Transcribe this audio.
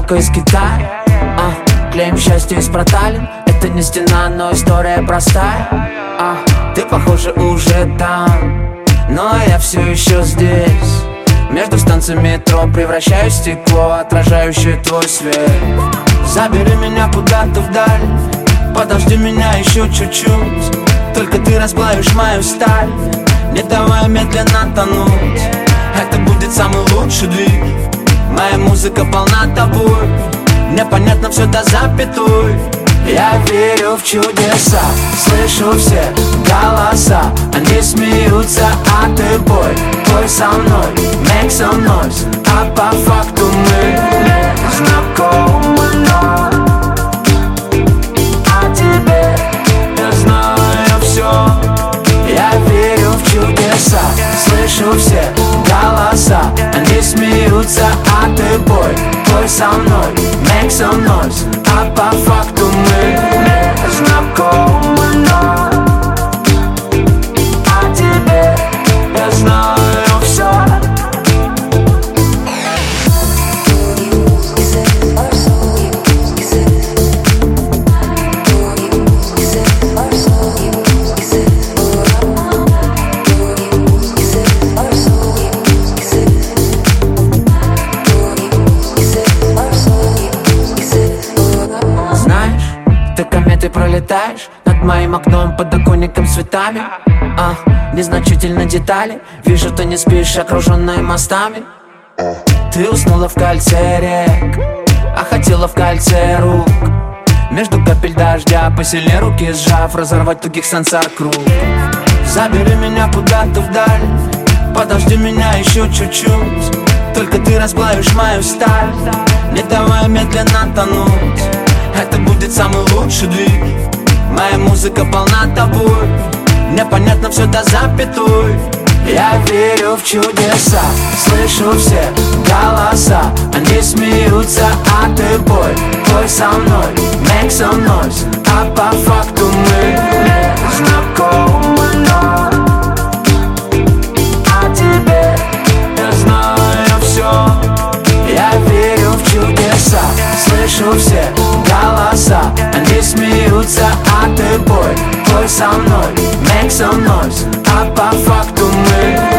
только из Китая. Клеим счастье из проталин. Это не стена, но история простая. Ты, похоже, уже там, но я все еще здесь. Между станциями метро превращаю в стекло, отражающее твой свет. Забери меня куда-то вдаль, подожди меня еще чуть-чуть. Только ты расплавишь мою сталь, не давай медленно тонуть. Это будет самый лучший двиг. Моя музыка полна тобой, мне понятно все до запятой. Я верю в чудеса, слышу все голоса. Они смеются, а ты пой со мной, make some noise. А по факту мы знакомы, но о тебе я знаю все. Я верю в чудеса, слышу все голоса. Они смеются, а ты пой со мной, make some noise. А по факту мы знакомы, но о тебе я знаю все. Ты кометой пролетаешь над моим окном, подоконником с цветами. Незначительно детали. Вижу, ты не спишь, окруженная мостами. Ты уснула в кольце рек, а хотела в кольце рук. Между капель дождя посильнее руки сжав, разорвать тугих сансар круг. Забери меня куда-то вдаль, подожди меня еще чуть-чуть. Только ты расплавишь мою сталь, не давай медленно тонуть. Это будет самый лучший двиг. Моя музыка полна тобой, мне понятно все до запятой. Я верю в чудеса, слышу все голоса. Они смеются, а ты пой со мной, make some noise. А по факту мы знакомы, но о тебе я знаю все. Я верю в чудеса, слышу все голоса. Они смеются, а ты пой со мной, make some noise. А по факту мы